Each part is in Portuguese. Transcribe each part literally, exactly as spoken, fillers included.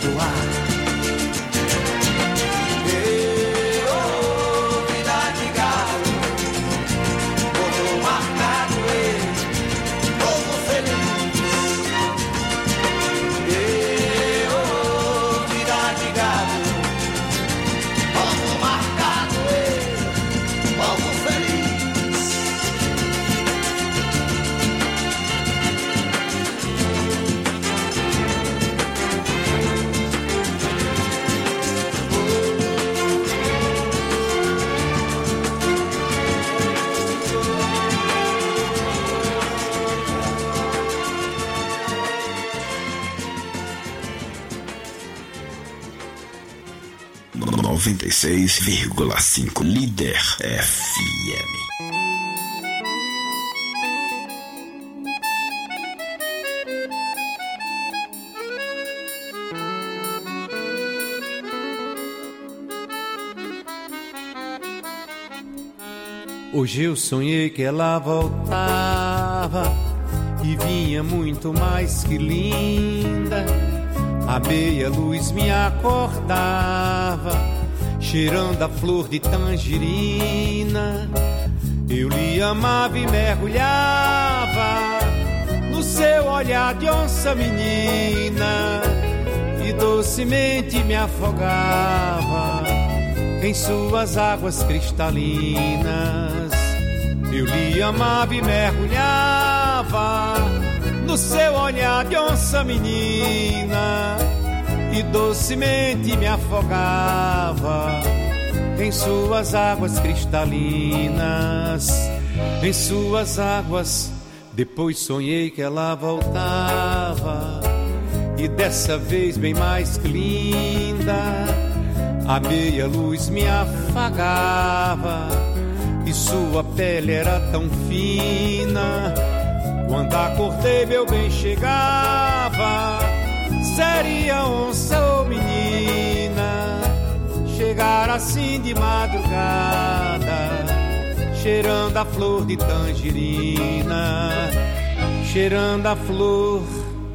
perdoar. noventa e seis vírgula cinco Líder F M. Hoje eu sonhei que ela voltava e vinha muito mais que linda. A meia luz me acordava, cheirando a flor de tangerina. Eu lhe amava e mergulhava no seu olhar de onça menina, e docemente me afogava em suas águas cristalinas. Eu lhe amava e mergulhava no seu olhar de onça menina, e docemente me afogava em suas águas cristalinas, em suas águas. Depois sonhei que ela voltava, e dessa vez bem mais que linda. A meia luz me afagava e sua pele era tão fina. Quando acordei meu bem chegava, seria onça ou menina. Chegar assim de madrugada, cheirando a flor de tangerina, cheirando a flor.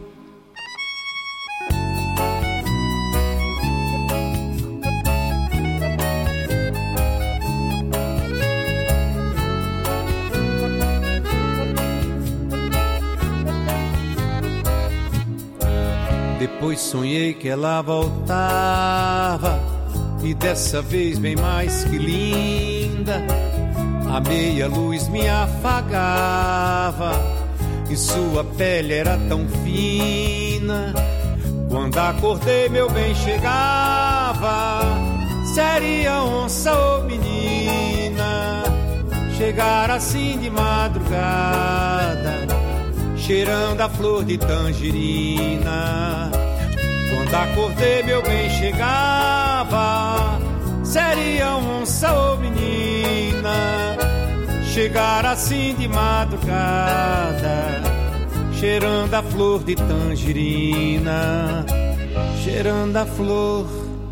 Depois sonhei que ela voltava, e dessa vez bem mais que linda. A meia luz me afagava e sua pele era tão fina. Quando acordei meu bem chegava, seria onça ou menina. Chegar assim de madrugada, cheirando a flor de tangerina. Quando acordei meu bem chegava, seria onça ou menina. Chegar assim de madrugada, cheirando a flor de tangerina, cheirando a flor.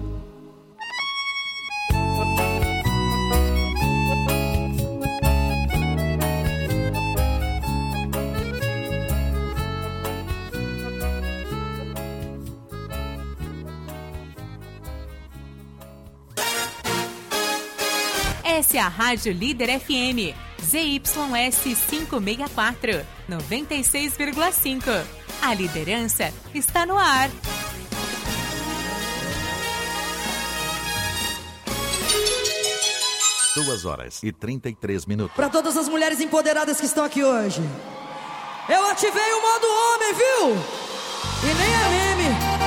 Essa é a Rádio Líder F M, Z Y S quinhentos e sessenta e quatro, noventa e seis vírgula cinco. A liderança está no ar. Duas horas e trinta e três minutos. Para todas as mulheres empoderadas que estão aqui hoje, eu ativei o modo homem, viu? E nem a meme.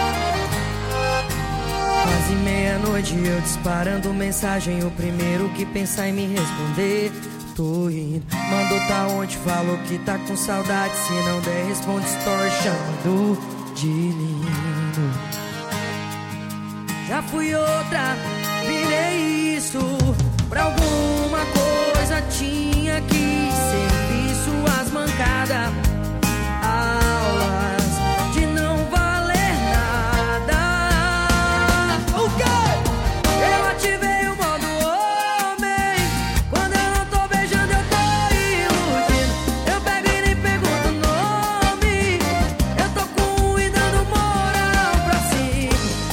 Quase meia-noite eu disparando mensagem, o primeiro que pensar em me responder. Tô indo, mandou tá onde, falou que tá com saudade. Se não der responde story chamando de lindo. Já fui outra, virei isso. Pra alguma coisa tinha que servir suas mancadas, aulas de não valer nada. O quê? Eu ativei o modo homem. Quando eu não tô beijando eu tô iludindo. Eu pego e nem pergunto o nome. Eu tô com um e dando moral pra cima.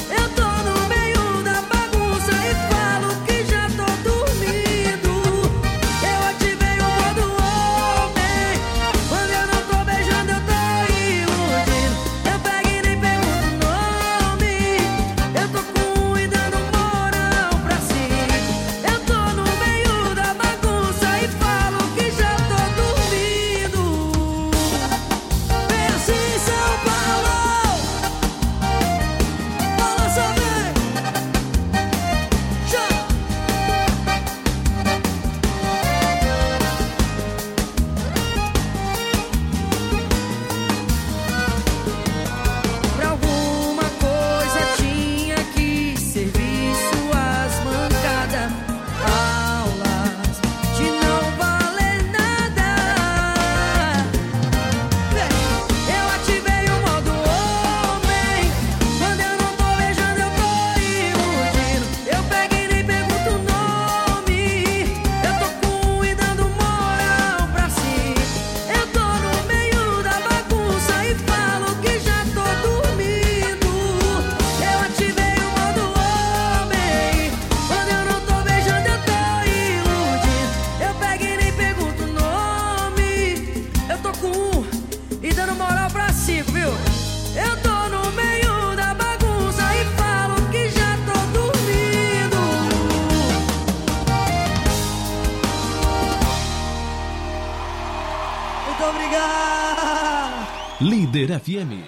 Muito obrigado. Líder F M.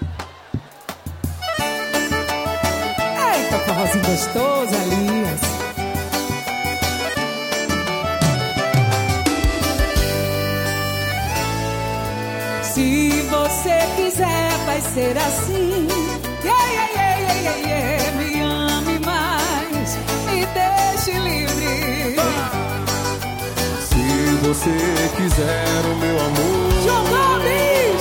Eita, forrozinho gostoso, Elias. Se você quiser, vai ser assim. Yeah, yeah, yeah, yeah, yeah, yeah. Me ame mais e deixe livre. Se você quiser o meu amor, João Gomes,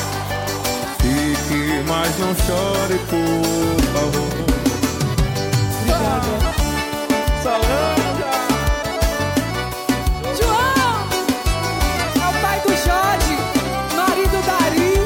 fique, mas não chore, por favor. Obrigada. Salanga. João é o pai do Jorge, marido da Ari.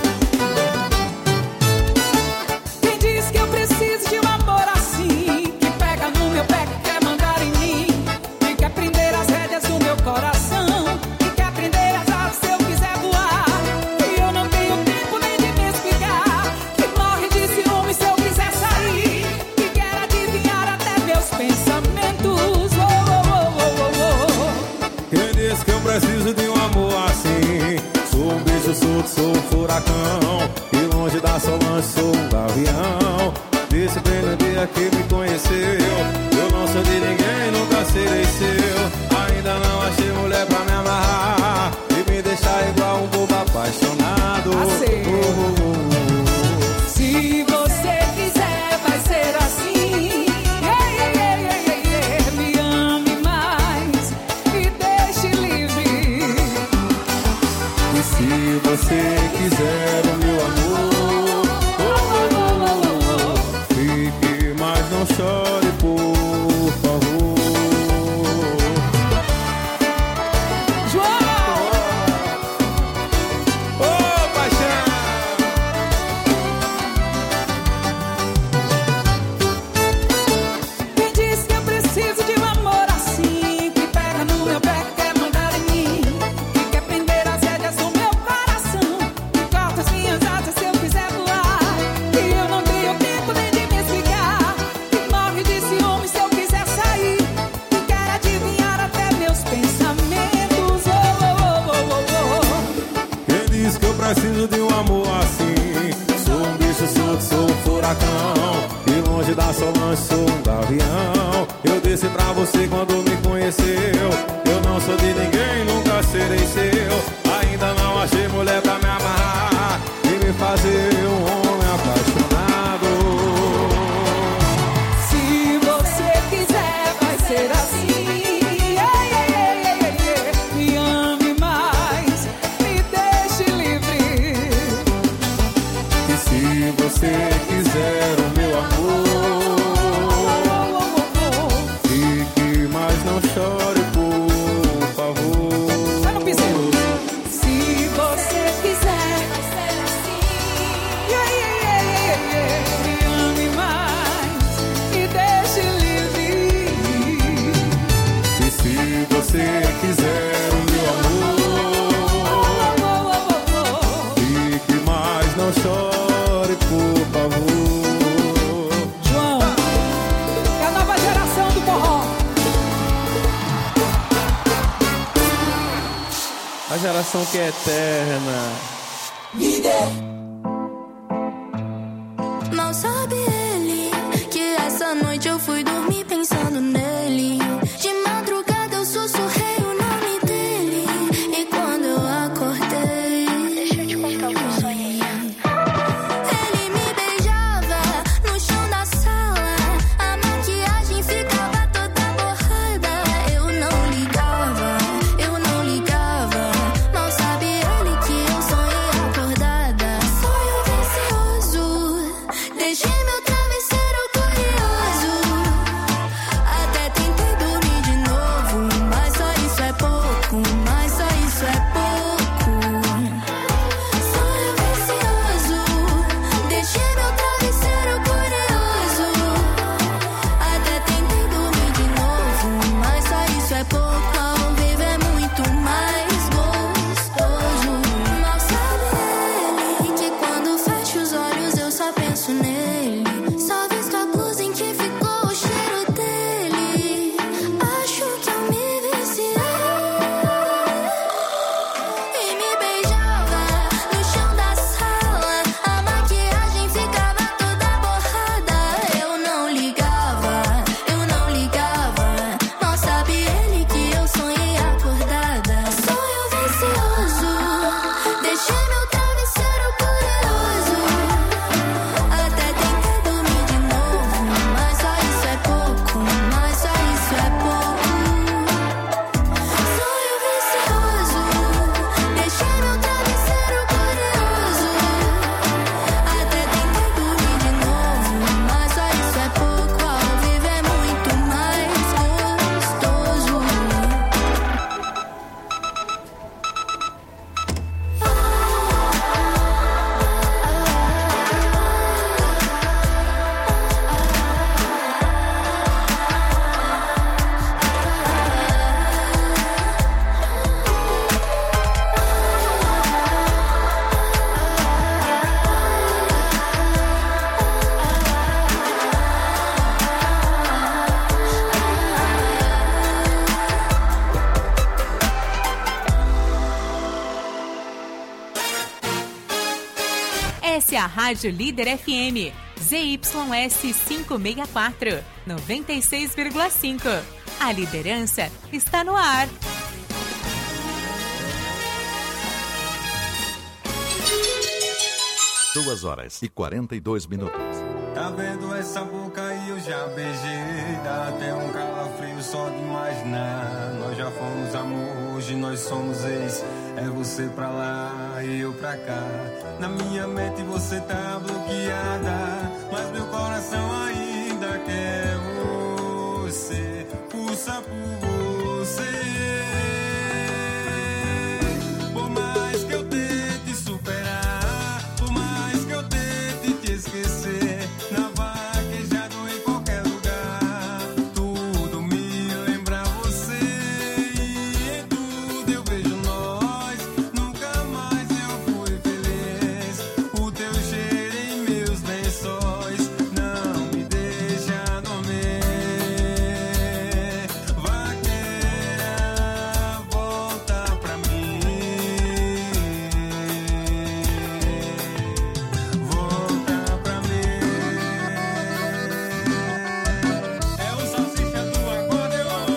Quem diz que eu preciso de um amor assim, que pega no meu pé, que quer mandar em mim, que quer prender as rédeas do meu coração, que quer prender as asas se eu quiser voar, que eu não tenho tempo nem de me explicar, que morre de ciúme se eu quiser sair, que quer adivinhar até meus pensamentos. Oh, oh, oh, oh, oh. Quem diz que eu preciso de um amor assim? Sou um bicho solto, sou um furacão, e longe da Solange sou um gavião. Desse pleno dia que me conheceu, eu não sou de ninguém, nunca serei seu. Ainda não achei mulher pra me amarrar e me deixar igual um bobo apaixonado. Assim. Oh, oh, oh. Se você quiser, vai ser assim. Yeah, yeah, yeah, yeah, yeah, yeah. Me ame mais e deixe livre. E se você quiser o meu amor, oh, oh, oh, oh, fique, mas não chore, por favor. João! Ô, paixão! Quem diz que eu preciso de um amor assim, que pega no meu pé, que quer mandar em mim, que quer prender as rédeas do meu coração, que corta as minhas asas se eu quiser voar, que eu não tenho tempo nem de me explicar, que morre de ciúme se eu quiser sair, que quer adivinhar até meus pensamentos. Oh, oh, oh, oh, oh. Quem diz que eu preciso de um amor assim? Sou um bicho solto, sou um furacão, e longe da Solange sou um gavião. Eu desci pra você quando me conheceu, eu não sou de ninguém, nunca serei seu. Ainda não achei mulher pra me amarrar e me fazer um homem apaixonado. Se você quiser, vai ser assim. Yeah, yeah, yeah, yeah, yeah. Me ame mais, me deixe livre. E se você quiser o meu amor, Oh, oh, oh, oh. fique, mas não chore, por favor. Vai no piseiro. Se você quiser, vai ser assim. Yeah, yeah, yeah, yeah, yeah. Me ame mais e deixe livre. E se você quiser o meu amor, Oh, oh, oh, oh. fique, mas não chore, por favor. João, é a nova geração do forró. A geração que é eterna. Mal sabe ele que essa noite eu fui dormir pensando nele. De madrugada eu sussurrei o nome dele. E quando eu acordei, deixa eu te contar o que eu sonhei. Ele me beijava no chão da sala. A maquiagem ficava toda borrada. Eu não ligava, eu não ligava. Mal sabe ele que eu sonhei acordada. Essa é a Rádio Líder F M, Z Y S quinhentos e sessenta e quatro, noventa e seis vírgula cinco. A liderança está no ar. Duas horas e quarenta e dois minutos. Tá vendo essa boca aí, eu já beijei. Dá até um calafrio só de imaginar. Nós já fomos amor, hoje nós somos ex. É você pra lá e eu pra cá. Na minha mente você tá bloqueada, mas meu coração ainda quer você. Pulsa por você. Por mais que eu tente superar, por mais que eu tente te esquecer, na vaquejada ou em qualquer lugar, tudo me lembra você. E em tudo eu vejo nós, nunca mais eu fui feliz. O teu cheiro em meus lençóis não me deixa dormir. Vaqueira, volta pra mim. Volta pra mim. É o salsicha do acordeon.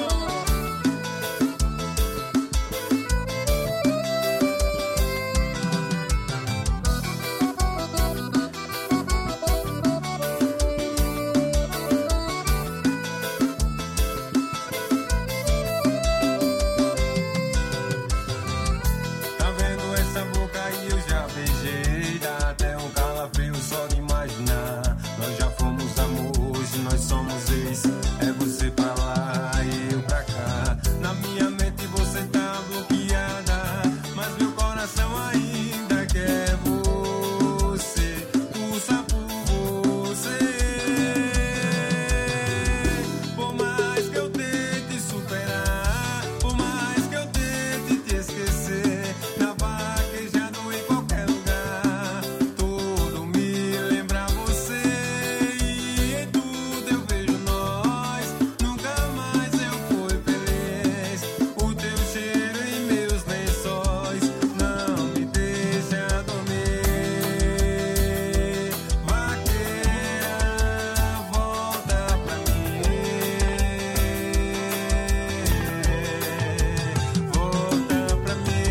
Tá vendo essa boca aí, eu já beijei. Dá até um calafrio só de imaginar. Nós já fomos amor, hoje nós somos ex. É você pra lá e eu pra cá. Na minha mente você tá bloqueada, mas meu coração ainda quer você. Pulsa por você. Por mais que eu tente superar, por mais que eu tente te esquecer, na vaquejada ou em qualquer lugar, tudo me lembra você. E em tudo eu vejo nós, nunca mais eu fui feliz. O teu cheiro em meus lençóis não me deixa dormir. Vaqueira, volta pra mim. Volta pra mim.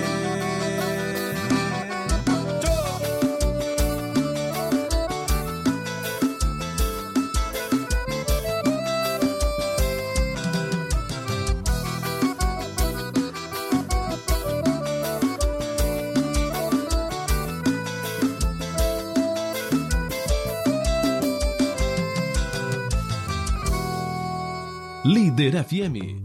Líder F M.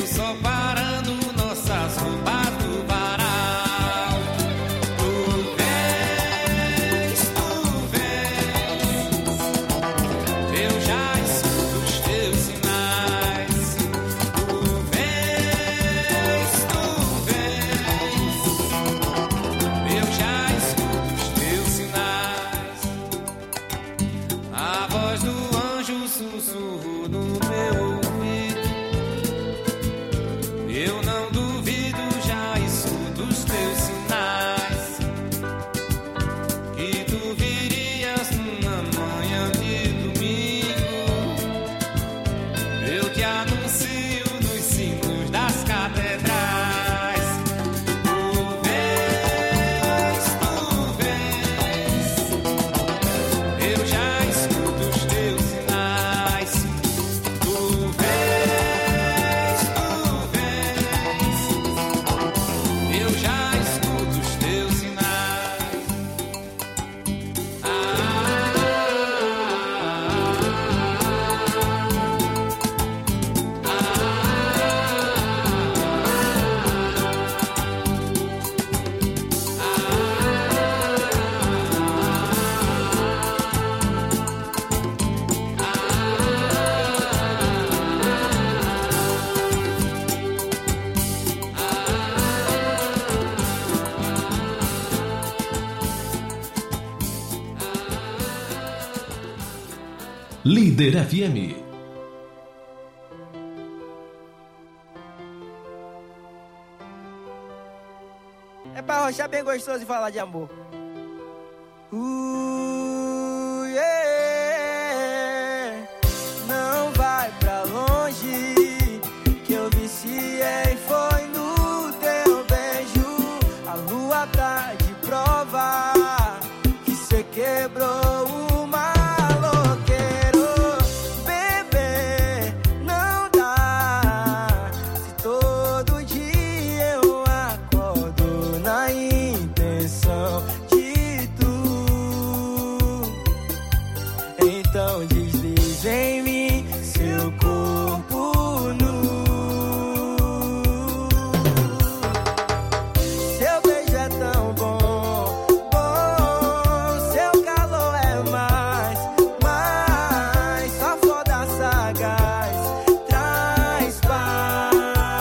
só parando nossas roupas do varal. Tu vens, tu vens, eu já escuto os teus sinais. Tu vens, tu vens, eu já escuto os teus sinais. A voz do anjo sussurro no meu ouvido. Eu não duvido, já escuto os teus sinais. Que tu virias numa manhã de domingo. Eu te anuncio nos sinos das catedrais. Tu vens, tu vens, eu já escuto os teus sinais. Tu vens, tu vens, eu já escuto os teus sinais. Ah, Líder F M. É pra rochar bem gostoso e falar de amor. Uh, yeah. Não vai pra longe, que eu viciei foi no teu beijo. A lua tá de prova que cê quebrou o maloqueiro. Bebê, não dá. Se todo dia eu acordo na intenção de tu, então deslize em mim seu corpo nu. Seu beijo é tão bom, bom. Seu calor é mais, mais. Sua foda sagaz traz paz.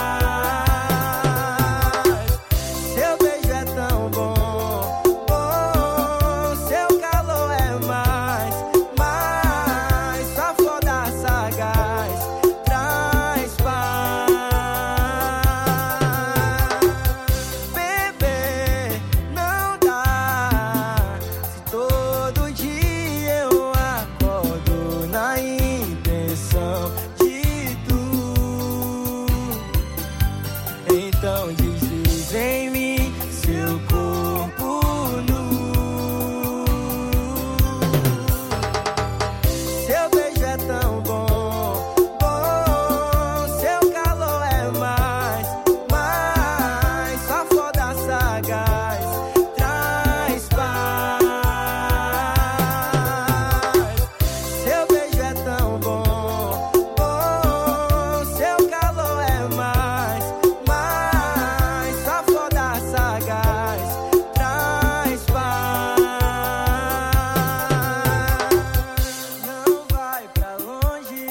Seu beijo é tão bom, bom. Seu calor é mais, mais. Sua foda sagaz traz paz. Bebê, não dá. Se todo dia eu acordo na intenção de tu, então deslize em mim seu corpo nu. Seu beijo é tão bom, bom. Seu calor é mais, mais. Sua foda sagaz traz paz. Seu beijo é tão bom, bom. Seu calor é mais, mais. Sua foda sagaz traz paz. Não vai pra longe.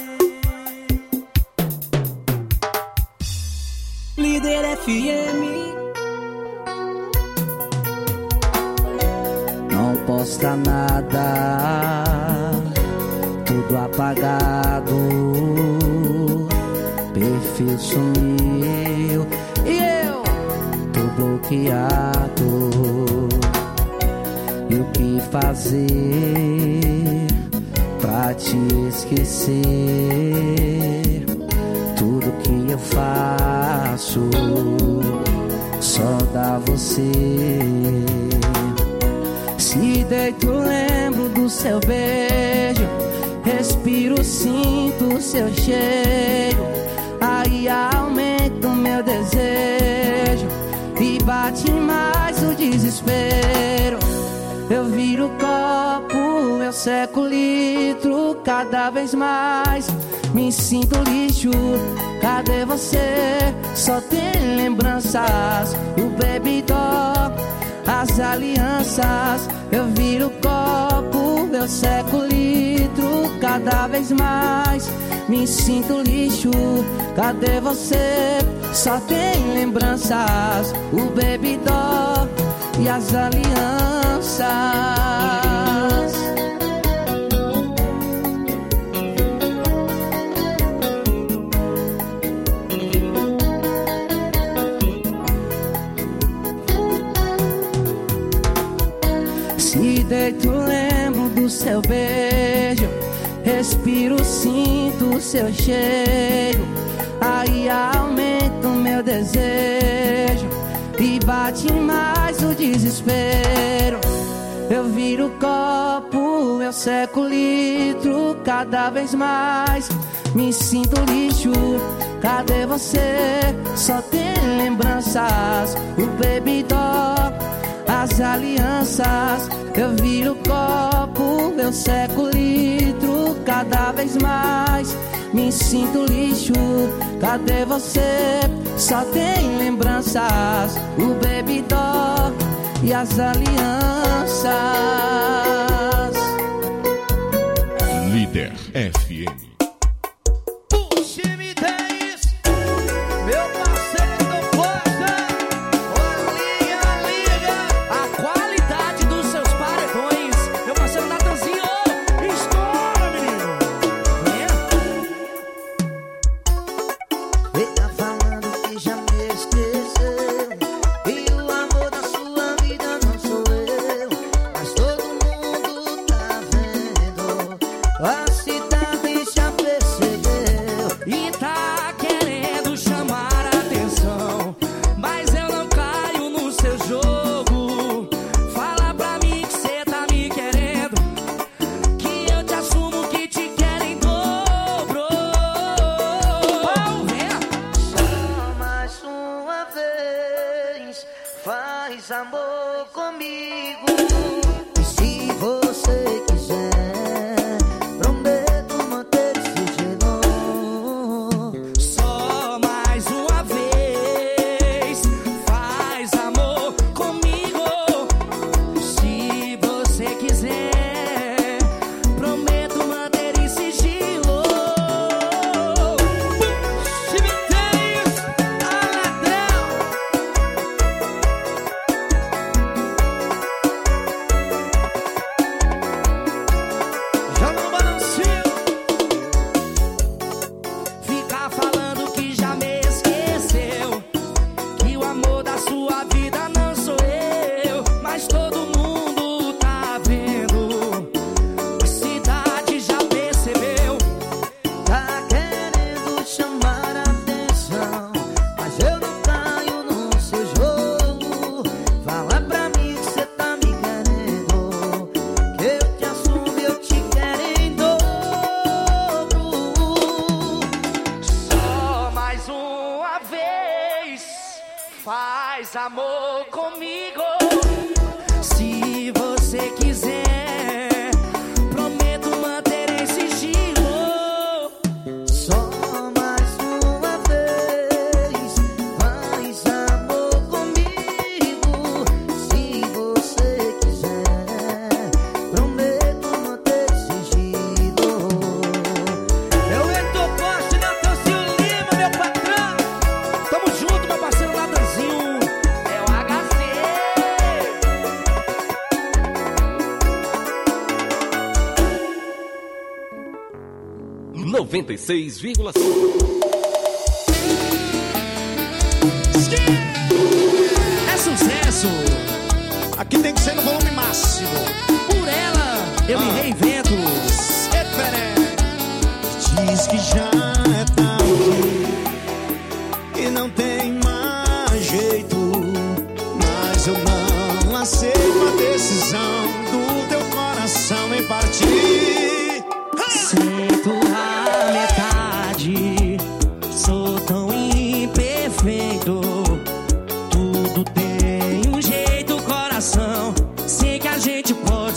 Líder F M. Não posta nada, tudo apagado, perfil sumiu e eu tô bloqueado. E o que fazer pra te esquecer? Tudo que eu faço só dá você. Se deito, lembro do seu beijo, respiro, sinto o seu cheiro. Aí aumenta o meu desejo e bate mais o desespero. Eu viro o copo, eu seco o litro, cada vez mais me sinto lixo. cadê você? Só tem lembranças, o baby doll, as alianças. Eu viro o copo, eu seco o litro, cada vez mais me sinto lixo. Cadê você? Só tem lembranças, o baby doll e as alianças. Se deito, lembro do seu beijo, respiro, sinto o seu cheiro. Aí aumenta o meu desejo e bate mais o desespero. Eu viro o copo, eu seco o litro, cada vez mais me sinto lixo. Cadê você? Só tem lembranças, o baby doll, as alianças. Eu viro o copo, eu seco o litro, cada vez mais me sinto lixo. Cadê você? Só tem lembranças, o baby doll e as alianças. Líder F M. Puxa, me dez, meu parceiro Costa. Olha, liga a qualidade dos seus paredões. Meu parceiro Natanzinho, estoura, menino. Ele tá falando que já me esqueceu, e o amor da sua vida não sou eu. Mas todo mundo tá vendo, a cidade já percebeu e tá querendo chamar a atenção. Mas eu não caio no seu jogo. Fala pra mim que cê tá me querendo, que eu te assumo que te quero em dobro. Só mais uma vez, faz amor comigo. E se você quiser, prometo manter esse sigilo. Só mais uma vez, faz amor comigo. Se você quiser, prometo manter em sigilo. Se me tens, aladrão. Joga no balancinho. Fica falando que já me esqueceu, que o amor da sua vida não sou eu. Mas todo mundo tá vendo, a cidade já percebeu. Tá querendo chamar a atenção, mas eu não caio no seu jogo. Fala pra mim que cê tá me querendo, que eu te assumo, eu te quero em dobro. Só mais uma vez, faz amor comigo. Se você quiser, prometo manter em sigilo. Só mais uma vez, faz amor comigo. Se você quiser, prometo manter sigilo. Eu Heitor Costa e Natanzinho Lima, meu patrão. Tamo junto, meu parceiro Natanzinho. É o H C. noventa e seis vírgula cinco. É sucesso. Aqui tem que ser no volume máximo. Por ela, eu me reinvento. Diz que já é tarde e não tem mais jeito, mas eu não aceito a decisão do teu coração em partir. Sinto a metade, sou tão imperfeito. Tudo tem um jeito, coração. Sei que a gente pode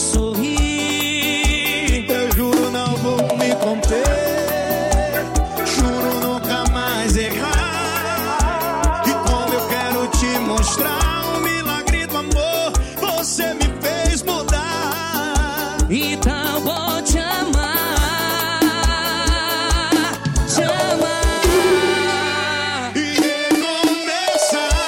mostrar o milagre do amor. Você me fez mudar. Então vou te amar, te amar e recomeçar,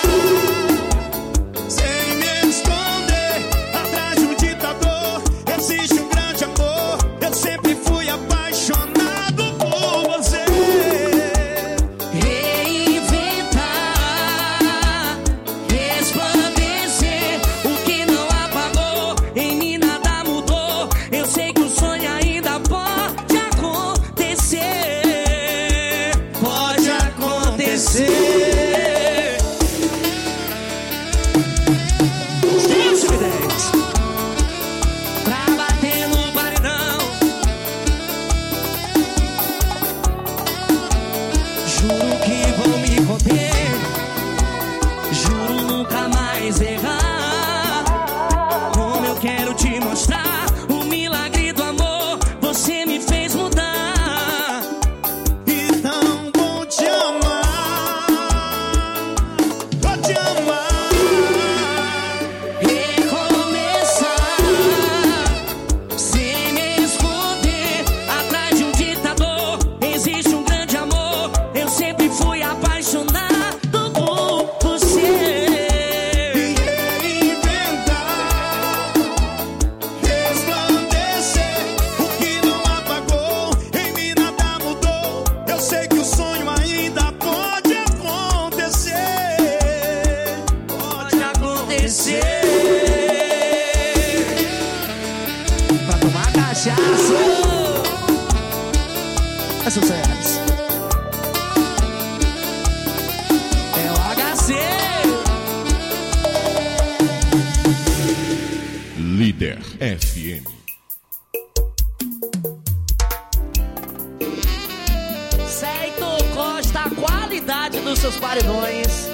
sem me esconder atrás de um ditador. Existe um grande amor, eu sempre fui apaixonado por você. Reinventar, resplandecer, o que não apagou, em mim nada mudou. Eu sei que o sonho ainda pode acontecer. Pode acontecer. Dez e dez pra bater no paredão. Juro que vou me conter, juro nunca mais errar. Como eu quero te mostrar o milagre do amor, você me fez mudar. Então vou te amar, vou te amar. Recomeçar, sem me esconder atrás de um ditador. Existe um grande amor, eu sempre fui apaixonado por você. Reinventar, resplandecer, o que não apagou, em mim nada mudou. Eu sei que o sonho ainda pode acontecer. Pode acontecer. Pra tomar cachaça é sucesso. É o H C. Líder F M. Certo, Costa, a qualidade dos seus paredões.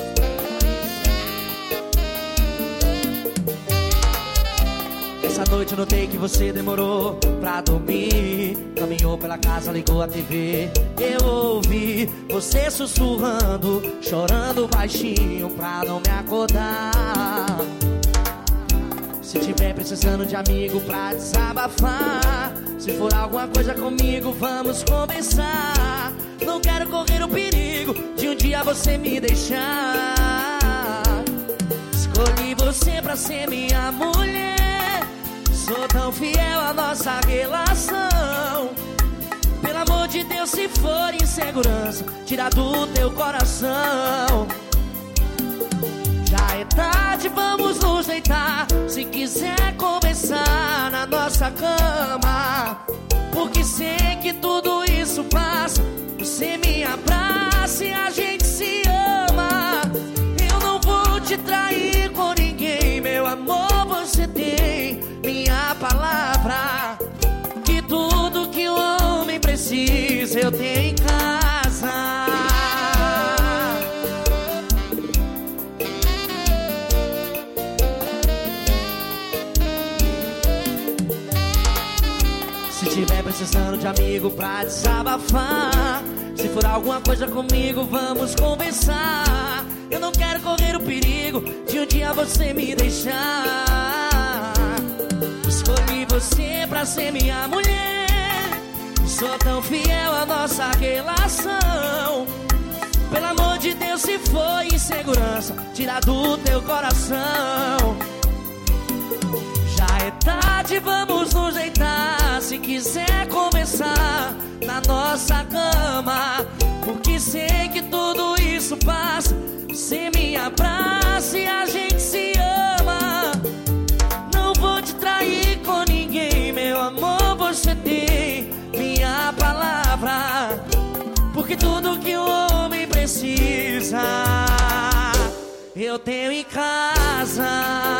Essa noite eu notei que você demorou pra dormir. Caminhou pela casa, ligou a T V. Eu ouvi você sussurrando, chorando baixinho pra não me acordar. Se tiver precisando de amigo pra desabafar, se for alguma coisa comigo, vamos conversar. Não quero correr o perigo de um dia você me deixar. Escolhi você pra ser minha mulher. Sou tão fiel à nossa relação. Pelo amor de Deus, se for insegurança, tira do teu coração. Já é tarde, vamos nos deitar. Se quiser conversar na nossa cama, porque sei que tudo isso passa. Você me abraça e a gente se ama. Eu não vou te trair com ninguém, meu amor, você tem minha palavra. Que tudo que o homem precisa eu tenho em casa. Se tiver precisando de amigo pra desabafar, se for alguma coisa comigo, vamos conversar. Eu não quero correr o perigo de um dia você me deixar. Escolhi você pra ser minha mulher. Sou tão fiel à nossa relação. Pelo amor de Deus, se for insegurança, tira do teu coração. Já é tarde, vamos nos deitar. Se quiser conversar na nossa cama, porque sei que tudo isso passa. Você me abraça e a gente se ama. Não vou te trair com ninguém, meu amor, você tem minha palavra. Porque tudo que o homem precisa eu tenho em casa.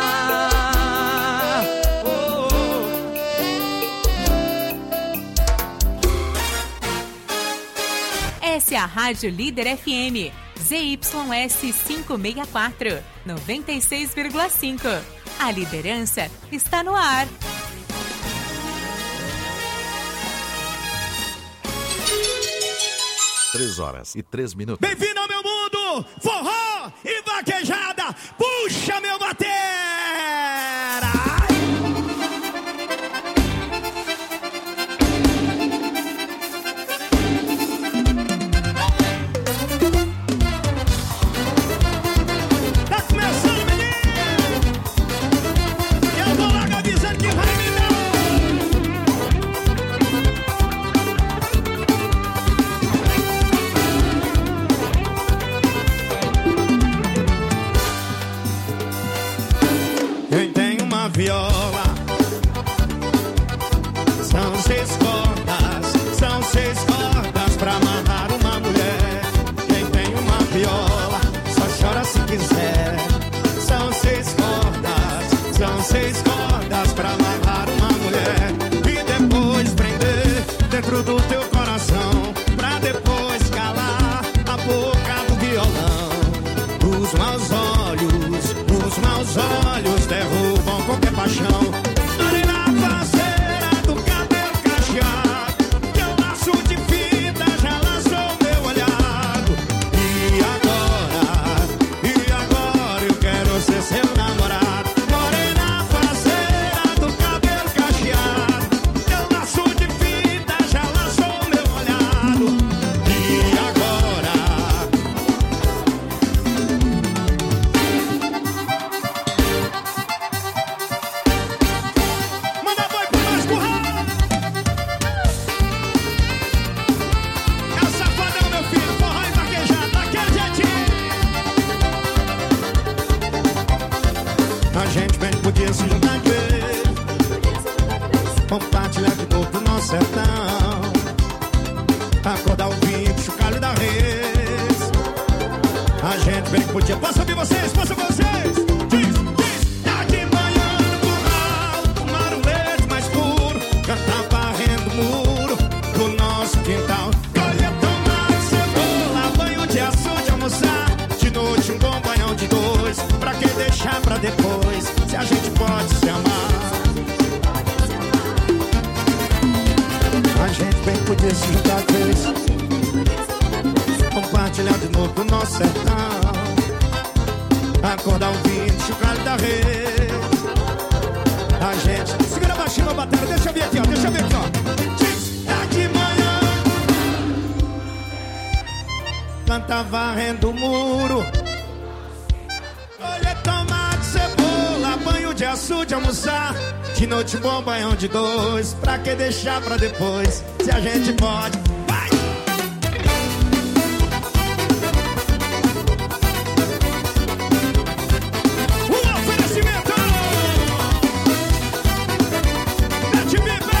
Oh. Essa é a Rádio Líder F M, Z Y S quinhentos e sessenta e quatro, noventa e seis vírgula cinco. A liderança está no ar. Três horas e três minutos. Bem-vindo ao meu mundo, forró e vaquejada. Os maus olhos, os maus olhos derrubam qualquer paixão. Morena faceira do cabelo cacheado, teu laço de fita já laçou meu olhado. E agora, e agora eu quero ser seu namorado. Morena faceira do cabelo cacheado, teu laço de fita já laçou meu olhado. E agora, manda boi pro mais curral. É o safadão, meu filho, forró e vaquejado, daquele jeitinho. A gente bem podia se juntar de vez, compartilhar de novo do nosso sertão, acordar o vinho, chocalho da res. A gente bem podia. Posso ouvir vocês? Posso ouvir vocês? Diz, diz. Tá de manhã no curral, tomar um leite mais puro, cantar varrendo o muro do nosso quintal. Colher tomate, cebola, banho de açude, almoçar. De noite um bom banhão de dois, pra que deixar pra depois, se a gente pode se amar. A gente bem podia se juntar de vez, compartilhar de novo do nosso sertão, acordar o vinho, chocalho da rede. A gente segura baixinho a bateria, deixa eu ver aqui, ó, deixa eu ver aqui, ó. Diz, tá de manhã, canta varrendo o muro, colher tomate, cebola, banho de açude, almoçar. De noite um bom banhão de dois, pra que deixar pra depois, se a gente pode. Vai! Um oferecimento! Mete Viver!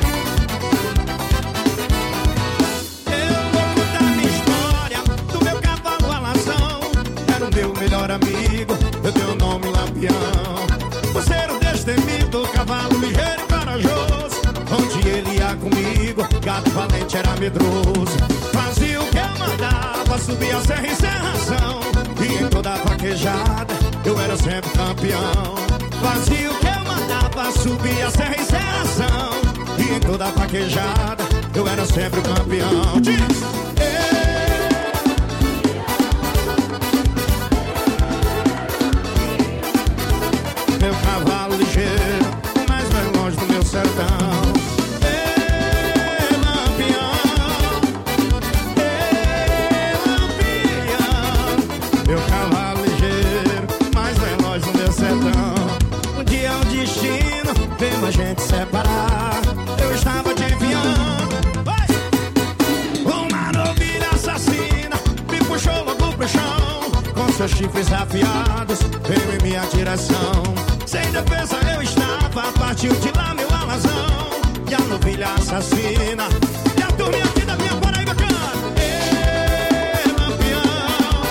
Eu vou contar minha história do meu cavalo alazão. Era o meu melhor amigo, eu dei o nome Lampião. Você era o destemido, cavalo ligeiro e corajoso. Onde ele ia comigo, gato valente era medroso. Fazia o que eu mandava, subia a serra em serração. E em toda vaquejada, eu era sempre campeão. Fazia o que eu mandava, subia a serra em serração. E em toda vaquejada, eu era sempre campeão. Diz! Meu cavalo ligeiro, mais vai longe do meu sertão. Ei, Lampião, ei, Lampião. Meu cavalo ligeiro, mais vai longe do meu sertão. Um dia o destino veio a gente separar. Eu estava adivinhando, vai! Uma novilha assassina me puxou logo pro chão. Com seus chifres afiados, veio em minha direção. Sem defesa eu estava, partiu de lá meu alazão. E a novilha assassina, e a turminha aqui da minha Paraíba canta. Ê, Lampião,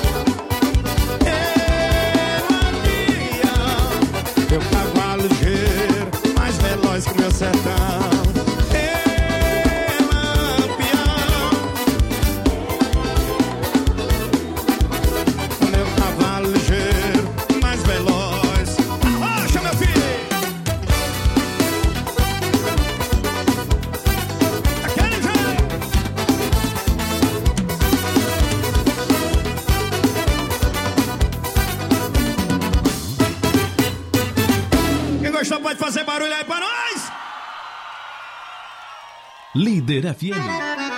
ê, Lampião. Meu cavalo ligeiro, mais veloz que meu sertão. Ê, Lampião, meu cavalo ligeiro, mais veloz. Arrocha, meu filho! Aquele jeito! Quem gostou pode fazer barulho aí pra nós! Líder F M.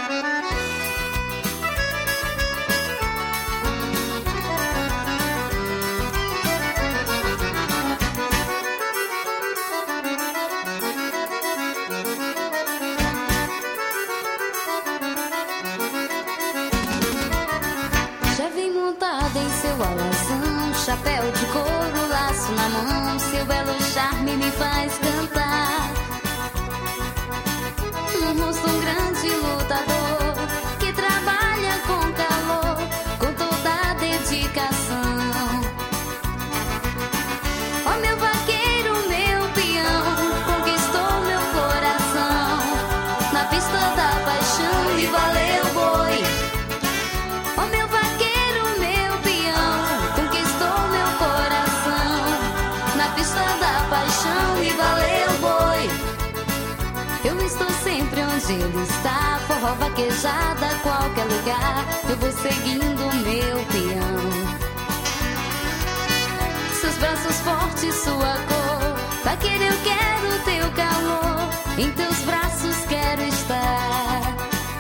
Já vem montada em seu alazão, chapéu de couro, laço na mão. Seu belo charme me faz cantar. Um rosto um grande lutador que trabalha com calor, com toda a dedicação. Ó meu vaqueiro, meu peão, conquistou meu coração na pista da paixão e valeu boi. Ó meu vaqueiro, meu peão, onde ele está, forró, vaquejada, qualquer lugar, eu vou seguindo meu peão. Seus braços fortes, sua cor, vaqueiro, eu quero teu calor, em teus braços quero estar.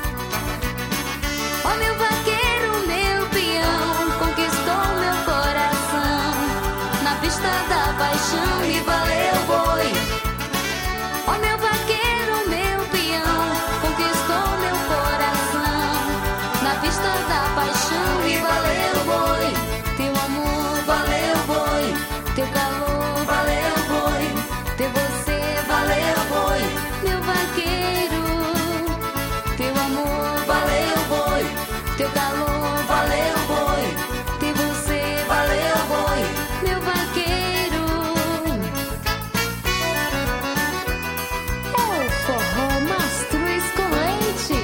Ó, meu vaqueiro, meu peão, conquistou meu coração, na pista da paixão e valeu boi. Ó, meu vaqueiro, meu peão, conquistou meu coração, na pista da paixão e valeu boi. Teu amor valeu boi, teu calor valeu boi, ter você valeu boi, meu vaqueiro. Teu amor valeu boi, teu calor valeu boi, ter você valeu boi, meu vaqueiro. É o forró mastruz com leite.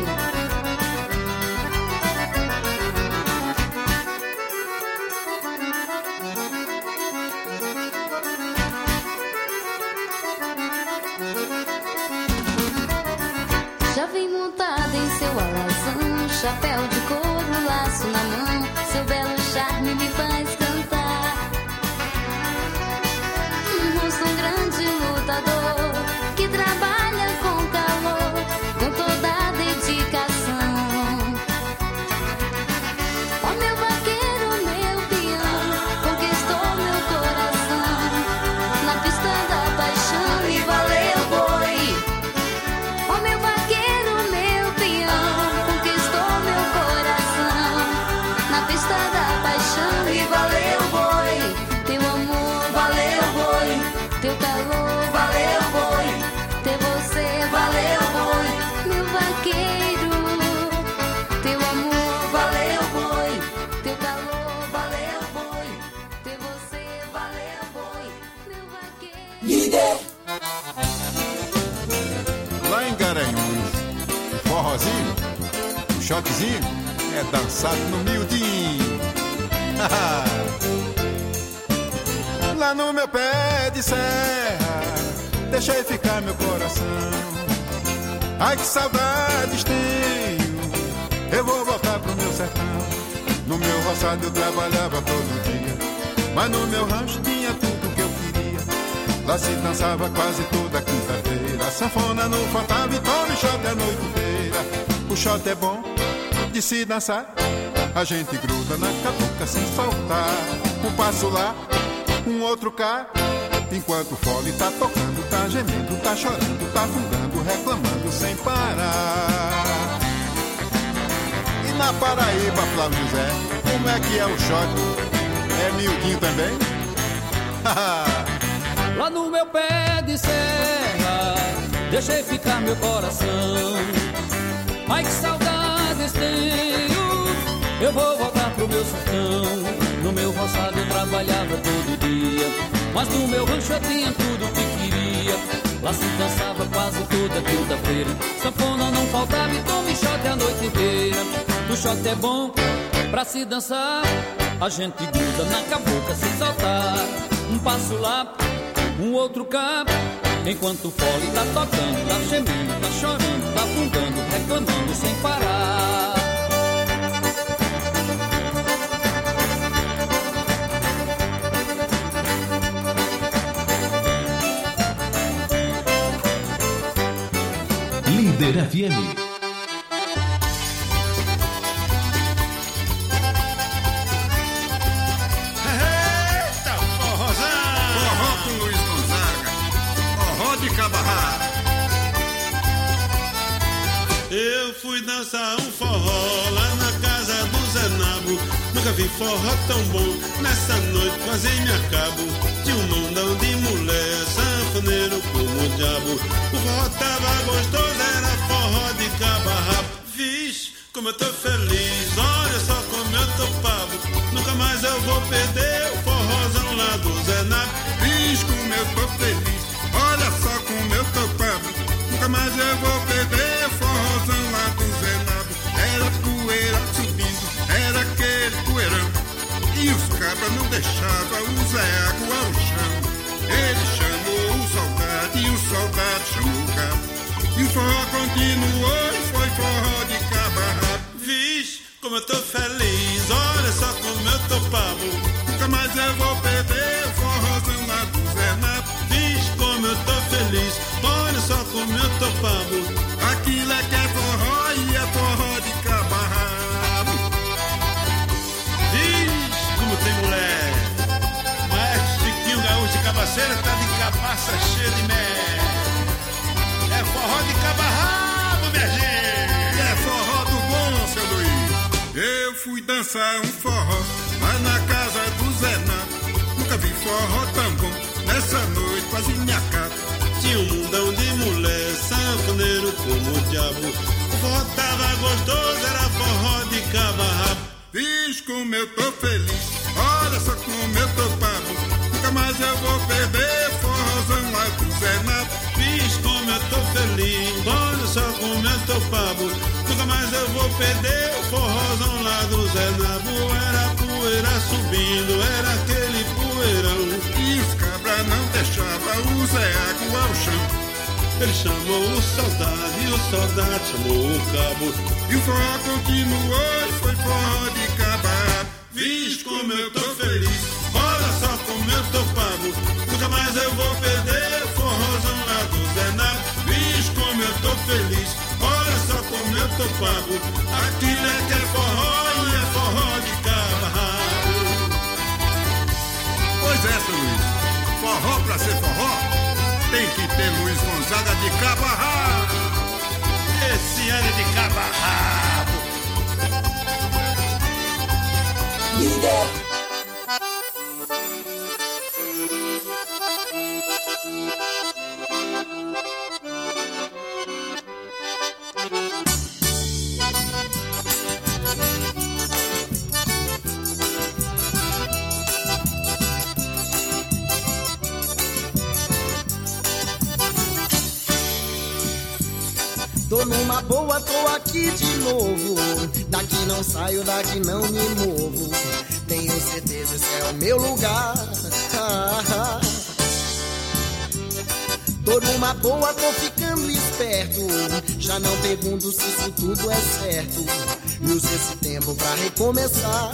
Já vem montada em seu alazão, chapéu de couro, laço na mão, seu belo charme me faz cantar. Um rosto, um grande lutador, que trabalha com calor, com toda a dedicação. Ó, meu vaqueiro, meu peão, conquistou meu coração, na pista da paixão e valeu boi. Ó, meu vaqueiro, meu peão, conquistou meu coração, na pista da paixão e valeu boi. Teu amor valeu boi, teu calor valeu boi, ter você valeu boi, meu vaqueiro. Teu amor valeu boi, teu calor valeu boi, ter você valeu boi, meu vaqueiro. Líder! Lá em Garanhuns, o forrozinho, o choquezinho é dançado no miudinho. Lá no meu pé de serra, deixei ficar meu coração. Ai, que saudades tenho, eu vou voltar pro meu sertão. No meu roçado eu trabalhava todo dia, mas no meu rancho tinha tudo que eu queria. Lá se dançava quase toda quinta-feira, a sanfona não faltava e tome shot a noite inteira. O shot é bom de se dançar, a gente gruda na cabocla sem soltar. Um passo lá, um outro cá, enquanto o fole tá tocando, tá gemendo, tá chorando, tá fungando, reclamando sem parar. E na Paraíba, Flávio José, como é que é o shot? É miudinho também? Lá no meu pé de serra, deixei ficar meu coração. Ai, que saudades tenho, eu vou voltar pro meu sertão. No meu roçado eu trabalhava todo dia, mas no meu rancho eu tinha tudo que queria. Lá se dançava quase toda quinta-feira, sanfona não faltava e tome shot a noite inteira. O shot é bom pra se dançar, a gente gruda na cabocla sem soltar. Um passo lá, um outro cá, enquanto o fole tá tocando, tá gemendo, tá chorando, tá fungando, reclamando sem parar. Líder F M. Eu fui dançar um forró lá na casa do Zé Nabo. Nunca vi forró tão bom, nessa noite quase me acabo. Tinha um mondão de mulher, sanfoneiro como o diabo. O forró tava gostoso, era forró de cabo a rabo. Vixe, como eu tô feliz, olha só como eu tô pavo. Nunca mais eu vou perder o forrozão lá do Zé Nabo. Vixe, como eu tô feliz, olha só como eu tô pavo. Nunca mais eu vou perder o forrozão lá do Zé Nabo. Era poeira subindo, era aquele poeirão, e os cabras não deixavam o Zé água ao chão. Ele chamou o soldado e o soldado chamou o cabo. E o forró continuou e foi forró de cabo a rabo. Vixe, como eu tô feliz, olha só como eu tô pavo. Nunca mais eu vou perder o forrozão lá do Zé Nato. Vixe, como eu tô feliz, olha só como eu tô pavo. Aquilo é que é forró e é forró de cabo a rabo. Vixe, como tem mulher. Mas Chiquinho Gaúcho de Cabaceira tá de cabaça cheia de mel. É forró de cabo a rabo, minha gente. É forró do bom, seu Luiz. Eu fui dançar um forró lá na casa do Zé Nato. Nunca vi forró tão bom. Nessa noite quase me acaba. Tinha um mundão de mulher, sanfoneiro como o diabo. O forró tava gostoso, era forró de cabo a rabo. Vixe, como eu tô feliz, olha só como eu tô pago. Nunca mais eu vou perder forrozão lá do Zé Nato. Vixe, como eu tô feliz, olha só como eu tô pavo. Nunca mais eu vou perder o forrozão lá do Zé Nato. Era poeira subindo, era aquele poeirão. E os cabras não deixavam o Zé Água ao chão. Ele chamou o soldado e o soldado chamou o cabo. E o forró continuou e foi forró de cabo a rabo. Vixe, como eu tô feliz, olha só como eu tô pago. Nunca mais eu vou perder o forrozão lá do Zé Nato. Vixe, como eu tô feliz, olha só como eu tô pago. Aquilo é que é forró e é forró de cabo a rabo. Pois é, seu Luiz, forró pra ser forró tem que ter Luiz Gonzaga de cabo a rabo. Esse ano é de cabo a rabo. Líder. Tô numa boa, tô aqui de novo. Daqui não saio, daqui não me movo. Tenho certeza esse é o meu lugar. Tô numa boa, tô ficando esperto. Já não pergunto se isso tudo é certo. E uso esse tempo pra recomeçar.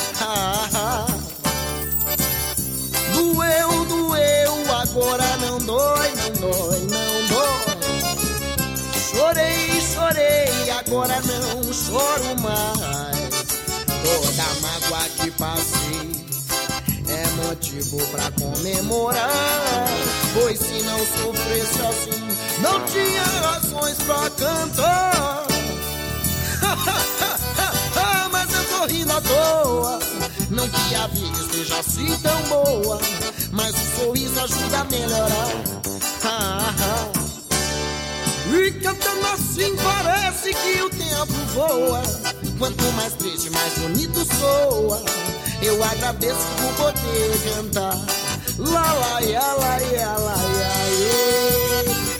Doeu, doeu, agora não dói, não dói, não dói. Chorei, chorei, agora não choro mais. Toda mágoa que passei é motivo pra comemorar. Pois se não sofresse assim, não tinha razões pra cantar. Mas eu tô rindo à toa, não que a vida esteja assim tão boa, mas o sorriso ajuda a melhorar. E cantando assim parece que o tempo voa. Quanto mais triste, mais bonito soa. Eu agradeço por poder cantar. Lá, lá, ia, lá, ia, lá, ia, ia.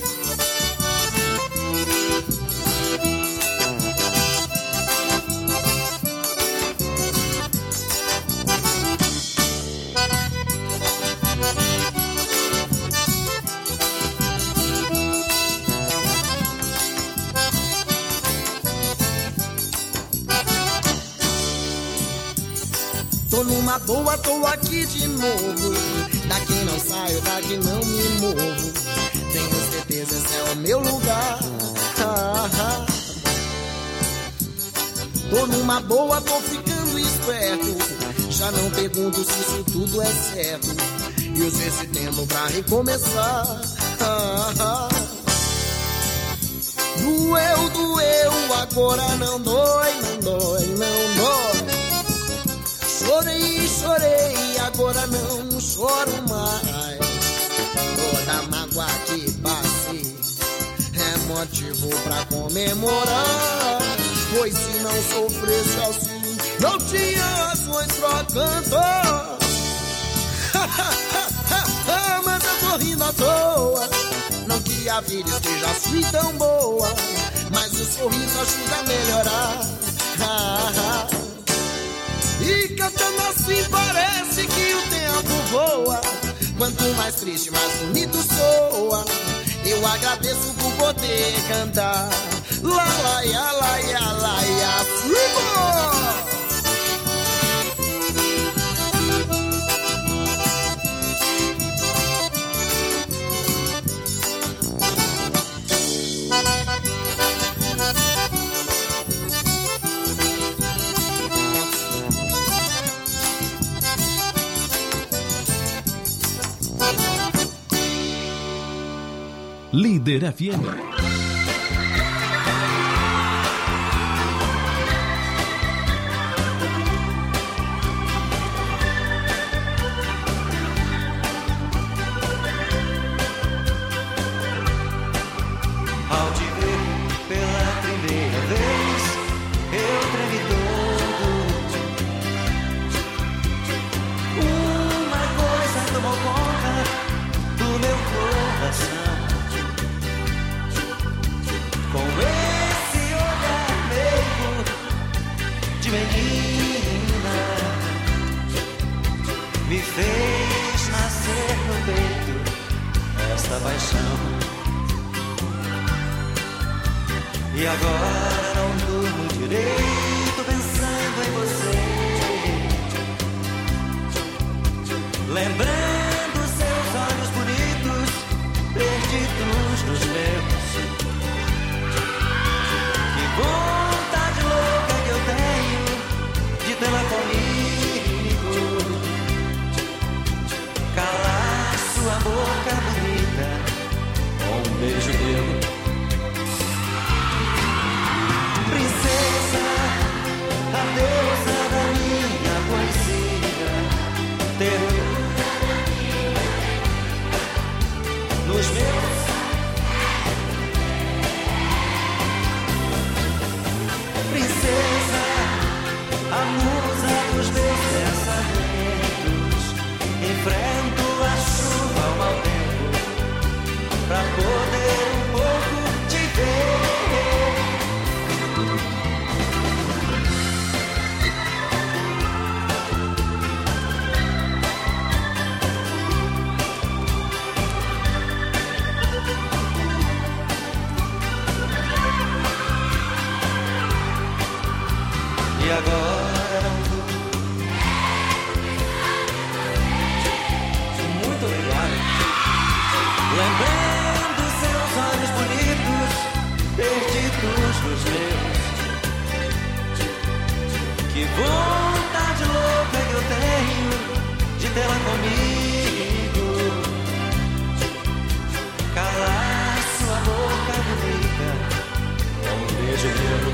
Tô numa boa, tô aqui de novo. Daqui não saio, daqui não me movo. Tenho certeza esse é o meu lugar. Tô numa boa, tô ficando esperto. Já não pergunto se isso tudo é certo. E uso esse tempo pra recomeçar. Doeu, doeu, agora não dói, não dói, não dói. Chorei, chorei, agora não choro mais. Toda mágoa que passei é motivo pra comemorar. Pois se não sofresse assim, não tinha razões pra cantar. Mas eu tô rindo à toa, não que a vida esteja assim tão boa, mas o sorriso ajuda a melhorar. E cantando assim parece que o tempo voa. Quanto mais triste, mais bonito soa. Eu agradeço por poder cantar. Lá, lá, ia, lá, ia, lá, ia, Líder F M. E agora não durmo direito pensando em você, lembrando seus olhos bonitos perdidos nos meus. Que vontade louca que eu tenho de tê-la comigo, calar sua boca bonita com um beijo teu. Princesa, a deusa da minha poesia, ternura nos meus. Princesa, a musa dos meus pensamentos, enfrento a chuva ao mau tempo, pra poder um pouco te ver. E agora muito obrigado. Lembrando seus olhos bonitos perdidos nos meus. Que vontade louca que eu tenho de tê-la comigo, calar sua boca bonita com um beijo meu.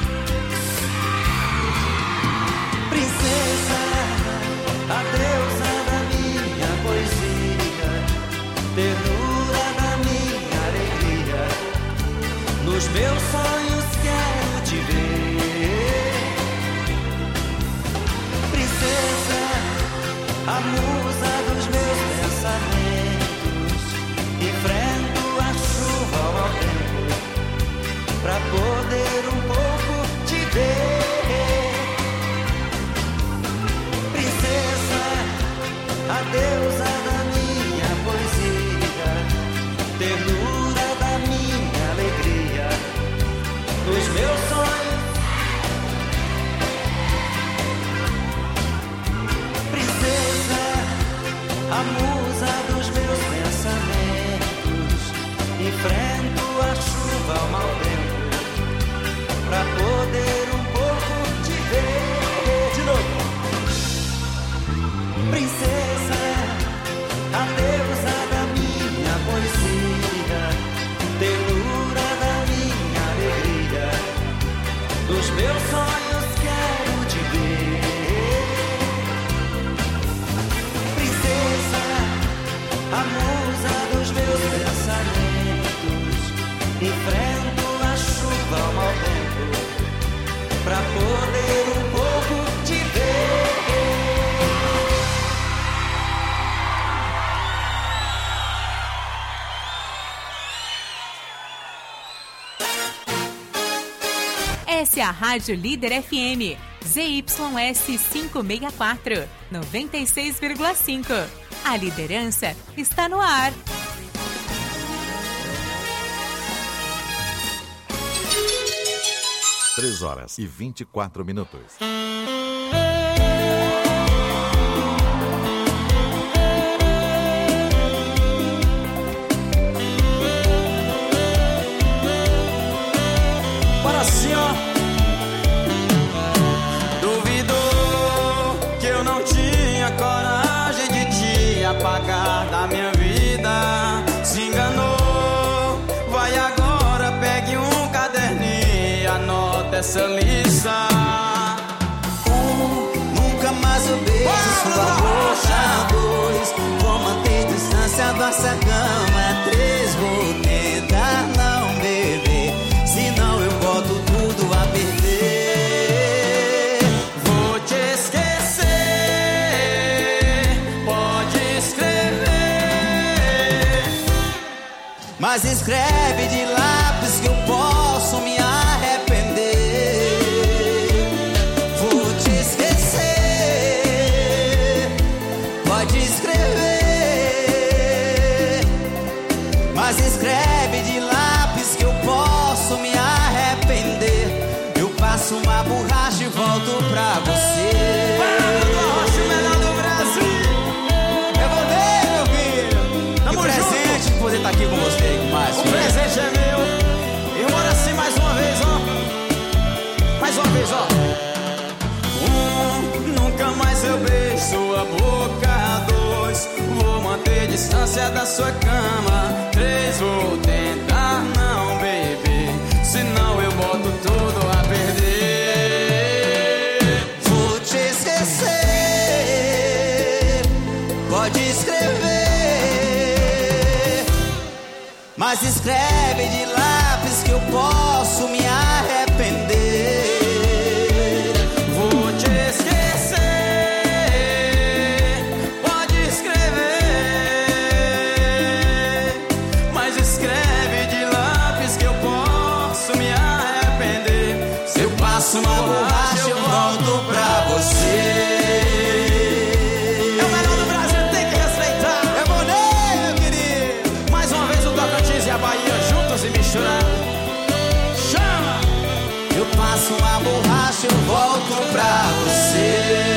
Princesa, a deusa da minha poesia, ternura da minha alegria, nos meus sonhos quero te ver. Princesa, a musa dos meus pensamentos, enfrento a chuva ao mau tempo, pra poder um pouco te ver. A deusa da minha poesia, ternura da minha alegria, nos meus sonhos. Princesa, a musa dos meus pensamentos, enfrento a chuva ao mau tempo, pra poder um pouco te ver. De novo. Princesa, a deusa da minha poesia, ternura da minha alegria, dos meus sonhos quero te ver. Princesa, a musa dos meus pensamentos, enfrento a chuva ao mau tempo, pra poder um pouco te ver. Essa é a Rádio Líder F M, Z Y S quinhentos e sessenta e quatro, noventa e seis vírgula cinco. A liderança está no ar. três horas e vinte e quatro minutos. Bora assim, ó. Duvidou que eu não tinha coragem de te apagar da minha vida. Se enganou, vai agora, pegue um caderninho e anota essa lista. Um, nunca mais eu beijo sua boca. Dois, vou manter distância dessa cama. Três, vou tentar não beber, senão eu boto tudo a perder. Vou te esquecer, pode escrever, mas escreve de lápis que eu posso me arrepender. Vou te esquecer, pode escrever, mas escreve de lápis que eu posso me arrepender. Eu passo uma borracha e volto pra você. Borracha, o melhor do Brasil. Eu vou ver, meu filho. Tamo que presente junto. de poder estar aqui com você, com mais. O presente é meu. E bora assim mais uma vez, ó. Mais uma vez, ó. Um, nunca mais eu beijo sua boca. Dois, vou manter distância da sua cama. Três, vou tentar não beber, senão eu boto tudo a perder. Vou te esquecer, pode escrever, mas escreve de lápis que eu posso me arrepender. Vou te esquecer, pode escrever, mas escreve de lápis que eu posso me arrepender. Se eu passo uma borracha eu volto pra você. É o melhor do Brasil, tem que respeitar. Eu vou nem, meu querido. Mais uma vez o Tocantins e a Bahia juntos e misturados. Chama! Eu passo uma borracha eu volto pra você.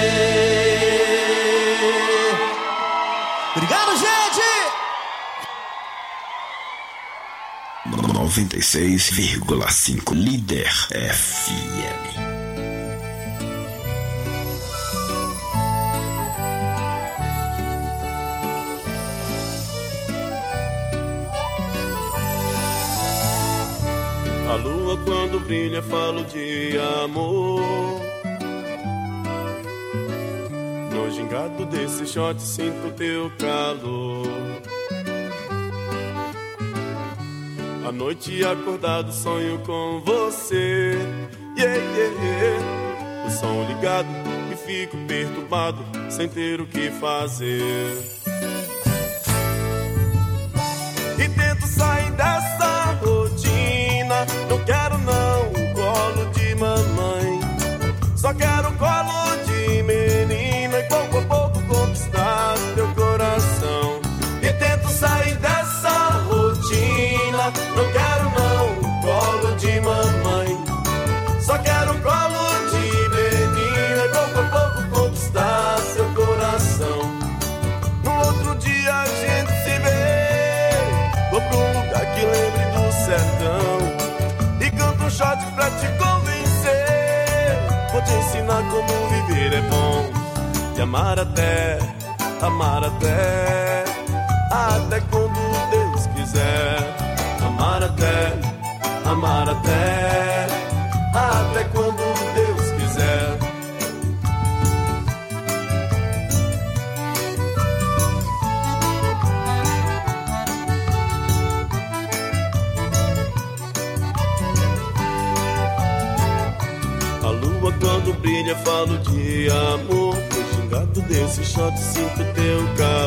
Obrigado, gente! noventa e seis vírgula cinco Líder F M. A lua quando brilha falo de amor. No gingado desse shot sinto teu calor. À noite acordado sonho com você. Yeah, yeah, yeah. O som ligado e fico perturbado sem ter o que fazer. E tento sair dessa rotina. Não quero não um colo de mamãe, só quero um colo de menina e pouco a pouco conquistar teu coração. E tento sair dessa rotina. Não quero não um colo de mamãe, só quero um colo de menina e pouco a pouco conquistar seu coração. No outro dia a gente se vê, vou pra um lugar que lembre do sertão e canto um shot pra te convencer. Vou te ensinar como viver é bom e amar até, amar até, até quando Deus quiser. Amar até, amar até, até quando Deus quiser. A lua quando brilha falo de amor. No gingado desse shot sinto teu calor.